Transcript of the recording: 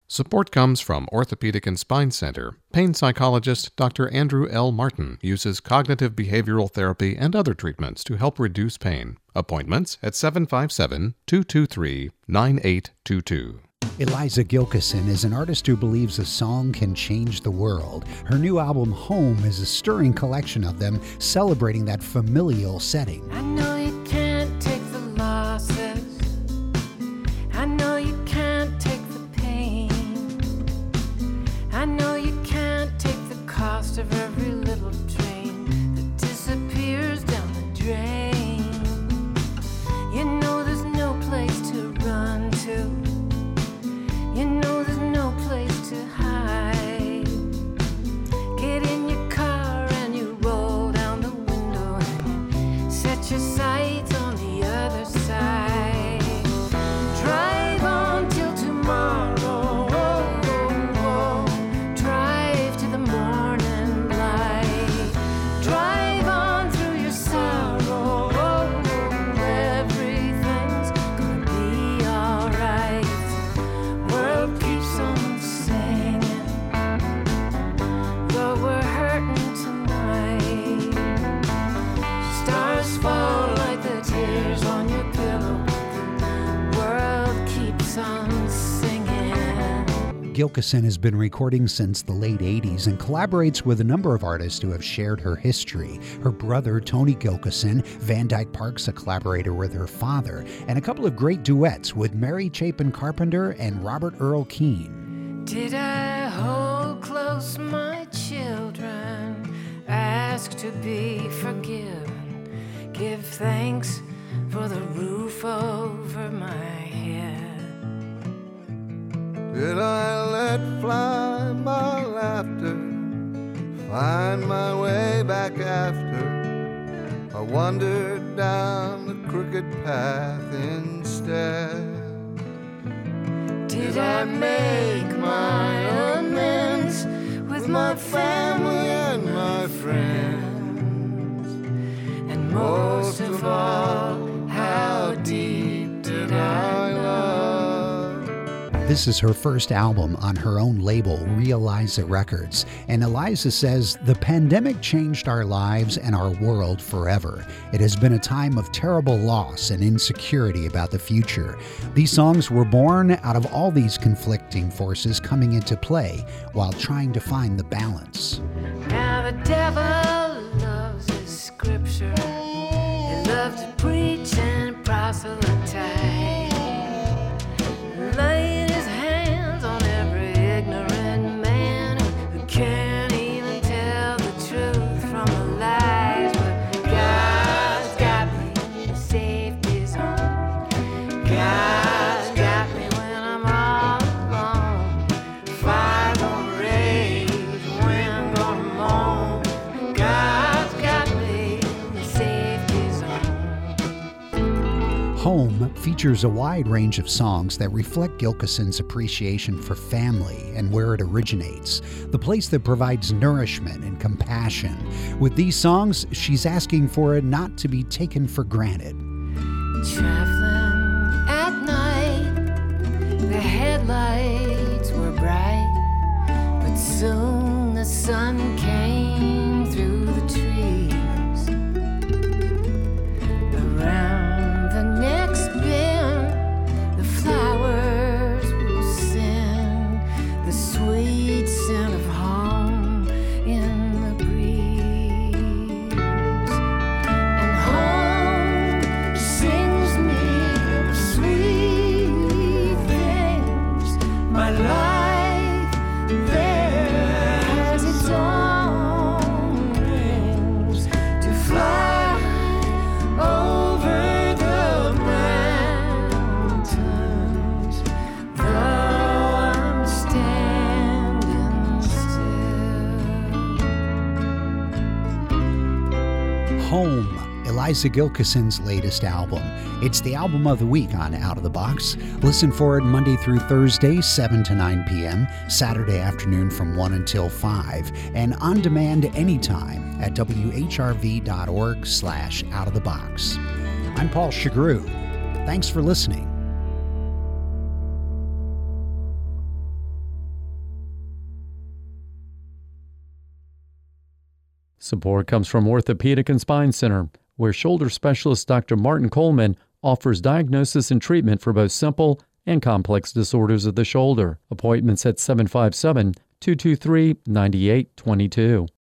Support comes from Orthopedic and Spine Center. Pain psychologist Dr. Andrew L. Martin uses cognitive behavioral therapy and other treatments to help reduce pain. Appointments at 757-223-9822. Eliza Gilkyson is an artist who believes a song can change the world. Her new album, Home, is a stirring collection of them, celebrating that familial setting. I know you can't take the losses. I know you can't take the pain. I know you can't take the cost of every little train that disappears down the drain. You know there's no place to run to. You know there's no place to hide. Get in your car and you roll down the window and set your sights on the other side. Drive on till tomorrow. Drive to the morning light. Drive on through your sorrow. Everything's gonna be alright. World keeps on singing, though we're hurting tonight. Stars fall like the tears on your pillow. The world keeps on singing. Gilkyson has been recording since the late 80s and collaborates with a number of artists who have shared her history. Her brother, Tony Gilkyson, Van Dyke Park's a collaborator with her father, and a couple of great duets with Mary Chapin Carpenter and Robert Earl Keen. Did I hold close my children, ask to be forgiven, give thanks for the roof over my head? Did I let fly my laughter, find my way back after I wandered down the crooked path instead? Did I make my amends with my family and my friends? And most of all, how deep did I love? This is her first album on her own label, Realiza Records, and Eliza says, "The pandemic changed our lives and our world forever. It has been a time of terrible loss and insecurity about the future. These songs were born out of all these conflicting forces coming into play while trying to find the balance." Now the devil loves his scripture. He loves to preach and proselytize. Laid his hands on every ignorant man who can't even tell the truth from the lies. But God's got me in the safety zone. God's got me when I'm all alone. Fire gonna rage, wind gonna moan. God's got me in the safety zone. Home features a wide range of songs that reflect Gilkyson's appreciation for family and where it originates, the place that provides nourishment and compassion. With these songs, she's asking for it not to be taken for granted. Traveling at night, the headlights were bright, but soon the sun came through the trees. Around the next bend, the flowers will sing the sweet scent of home in the breeze. And home sings me sweet things. My life there has its own wings to fly over the mountains, though I'm standing still. Home, Eliza Gilkyson's latest album. It's the album of the week on Out of the Box. Listen for it Monday through Thursday, 7 to 9 p.m., Saturday afternoon from 1 until 5, and on demand anytime at whrv.org/outofthebox. I'm Paul Chagru. Thanks for listening. Support comes from Orthopedic and Spine Center, where shoulder specialist Dr. Martin Coleman offers diagnosis and treatment for both simple and complex disorders of the shoulder. Appointments at 757-223-9822.